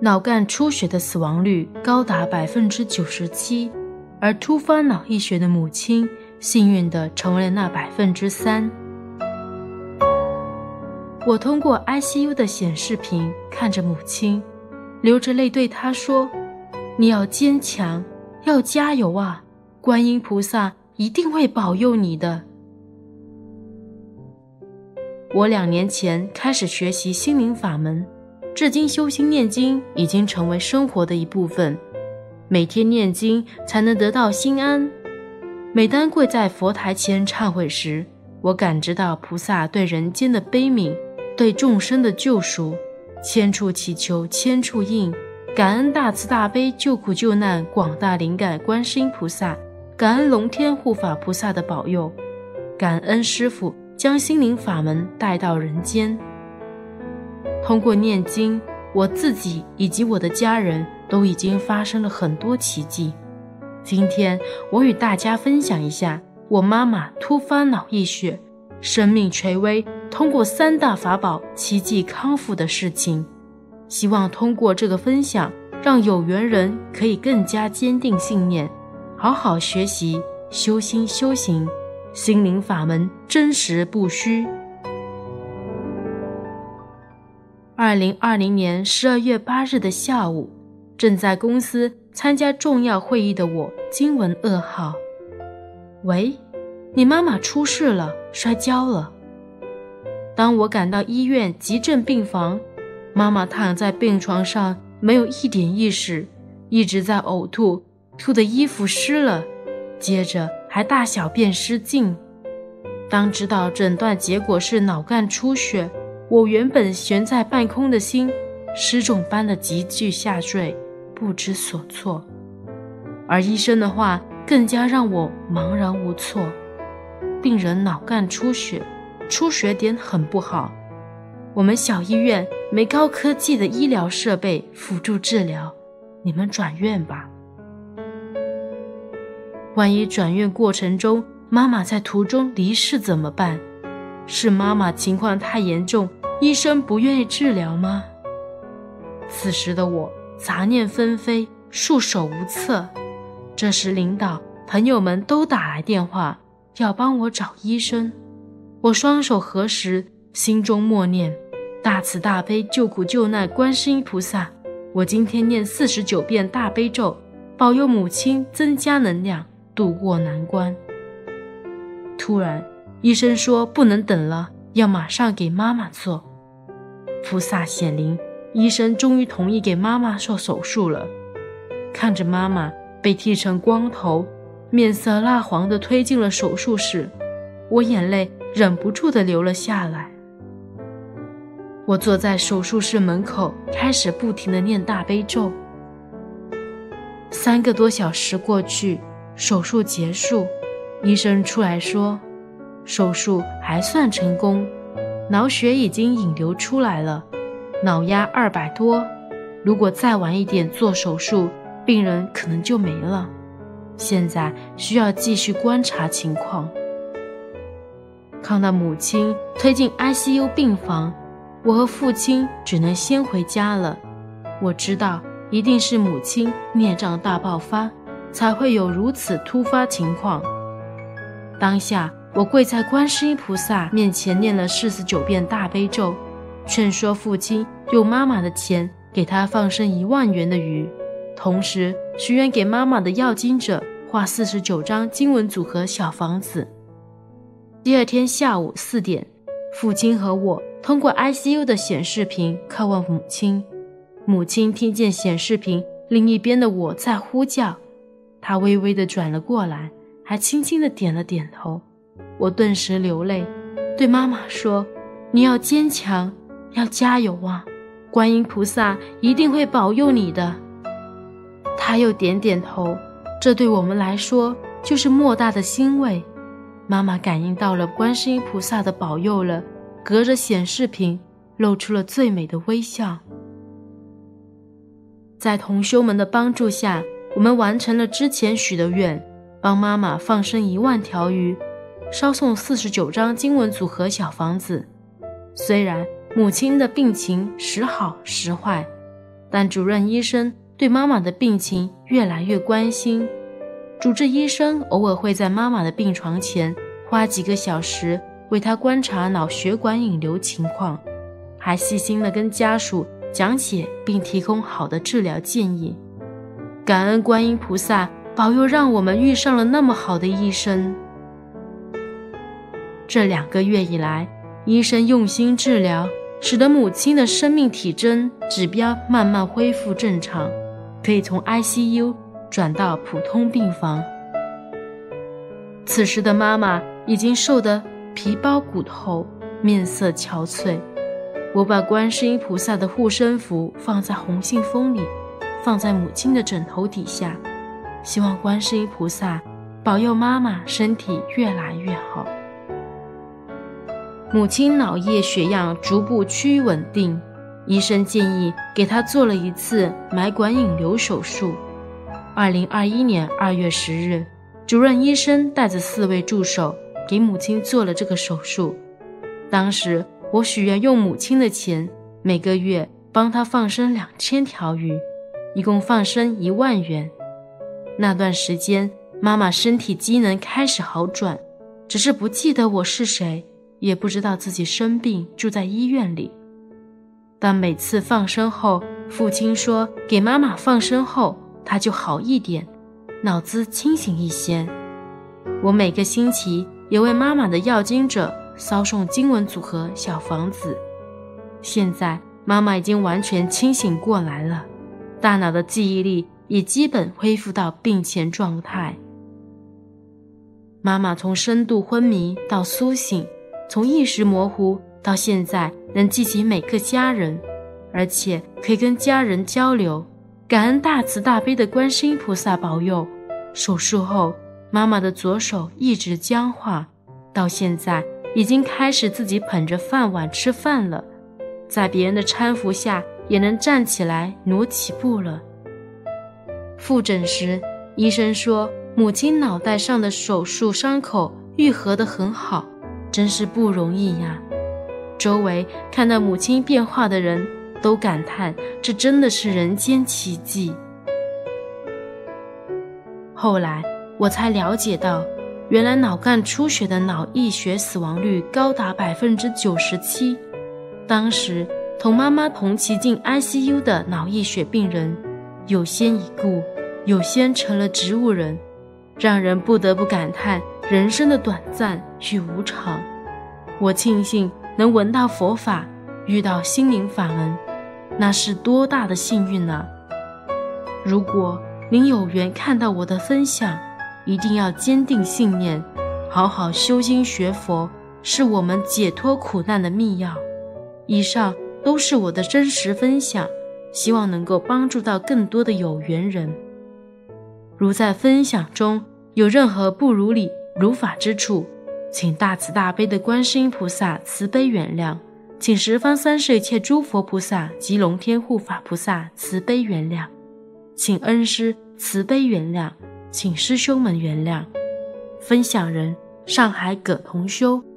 脑干出血的死亡率高达 97%， 而突发脑溢血的母亲幸运地成为了那 3%。 我通过 ICU 的显示屏看着母亲，流着泪对她说，你要坚强，要加油啊，观音菩萨一定会保佑你的。我2年前开始学习心灵法门，至今修心念经已经成为生活的一部分，每天念经才能得到心安。每当跪在佛台前忏悔时，我感知到菩萨对人间的悲悯，对众生的救赎，千处祈求千处应，感恩大慈大悲救苦救难广大灵感观世音菩萨，感恩龙天护法菩萨的保佑，感恩师父将心灵法门带到人间。通过念经，我自己以及我的家人都已经发生了很多奇迹。今天我与大家分享一下我妈妈突发脑溢血，生命垂危，通过3大法宝奇迹康复的事情。希望通过这个分享，让有缘人可以更加坚定信念，好好学习修心修行，心灵法门真实不虚。2020年12月8日的下午，正在公司参加重要会议的我惊闻噩耗，喂，你妈妈出事了，摔跤了。当我赶到医院急症病房，妈妈躺在病床上，没有一点意识，一直在呕吐，吐的衣服湿了，接着还大小便失禁。当知道诊断结果是脑干出血，我原本悬在半空的心失重般的急剧下坠，不知所措。而医生的话更加让我茫然无措，病人脑干出血，出血点很不好，我们小医院没高科技的医疗设备辅助治疗，你们转院吧。万一转院过程中妈妈在途中离世怎么办？是妈妈情况太严重，医生不愿意治疗吗？此时的我杂念纷飞，束手无策。这时领导朋友们都打来电话，要帮我找医生。我双手合十，心中默念，大慈大悲救苦救难观世音菩萨，我今天念49遍大悲咒，保佑母亲增加能量，渡过难关。突然医生说不能等了，要马上给妈妈做。菩萨显灵，医生终于同意给妈妈做手术了。看着妈妈被剃成光头，面色蜡黄地推进了手术室，我眼泪忍不住地流了下来。我坐在手术室门口，开始不停地念大悲咒。3个多小时过去，手术结束，医生出来说，手术还算成功，脑血已经引流出来了，脑压200多，如果再晚一点做手术，病人可能就没了，现在需要继续观察情况。看到母亲推进 ICU 病房，我和父亲只能先回家了。我知道一定是母亲孽障大爆发，才会有如此突发情况。当下我跪在观世音菩萨面前念了49遍大悲咒，劝说父亲用妈妈的钱给他放生1万元的鱼，同时许愿给妈妈的要经者画49张经文组合小房子。第二天下午4点，父亲和我通过 ICU 的显示屏叩问母亲。母亲听见显示屏另一边的我在呼叫，她微微地转了过来，还轻轻地点了点头。我顿时流泪，对妈妈说，你要坚强，要加油啊，观音菩萨一定会保佑你的。她又点点头，这对我们来说就是莫大的欣慰。妈妈感应到了观世音菩萨的保佑了，隔着显示屏露出了最美的微笑。在同修们的帮助下，我们完成了之前许的愿，帮妈妈放生1万条鱼，烧送49张经文组合小房子。虽然母亲的病情时好时坏， 但主任医生对妈妈的病情越来越关心。主治医生偶尔会在妈妈的病床前花几个小时为她观察脑血管引流情况，还细心地跟家属讲解并提供好的治疗建议。感恩观音菩萨保佑，让我们遇上了那么好的医生。这2个月以来，医生用心治疗，使得母亲的生命体征指标慢慢恢复正常，可以从 ICU 转到普通病房。此时的妈妈已经瘦得皮包骨头，面色憔悴。我把观世音菩萨的护身符放在红信封里，放在母亲的枕头底下，希望观世音菩萨保佑妈妈身体越来越好。母亲脑液血样逐步趋于稳定，医生建议给她做了一次埋管引流手术。2021年2月10日，主任医生带着4位助手给母亲做了这个手术。当时我许愿用母亲的钱，每个月帮她放生2000条鱼，一共放生1万元。那段时间，妈妈身体机能开始好转，只是不记得我是谁，也不知道自己生病住在医院里。但每次放生后，父亲说给妈妈放生后她就好一点，脑子清醒一些。我每个星期也为妈妈的要经者烧送经文组合小房子。现在妈妈已经完全清醒过来了，大脑的记忆力也基本恢复到病前状态。妈妈从深度昏迷到苏醒，从意识模糊到现在能记起每个家人，而且可以跟家人交流。感恩大慈大悲的观世音菩萨保佑，手术后妈妈的左手一直僵化，到现在已经开始自己捧着饭碗吃饭了，在别人的搀扶下也能站起来挪起步了。复诊时，医生说母亲脑袋上的手术伤口愈合得很好，真是不容易呀。周围看到母亲变化的人都感叹，这真的是人间奇迹。后来我才了解到，原来脑干出血的脑溢血死亡率高达 97%。 当时同妈妈同期进 ICU 的脑溢血病人，有先已故，有先成了植物人，让人不得不感叹人生的短暂与无常。我庆幸能闻到佛法，遇到心灵法门，那是多大的幸运啊！如果您有缘看到我的分享，一定要坚定信念，好好修心学佛，是我们解脱苦难的密钥。以上都是我的真实分享，希望能够帮助到更多的有缘人。如在分享中有任何不如理如法之处，请大慈大悲的观世音菩萨慈悲原谅，请十方三世一切诸佛菩萨及龙天护法菩萨慈悲原谅，请恩师慈悲原谅，请师兄们原谅。分享人：上海葛同修。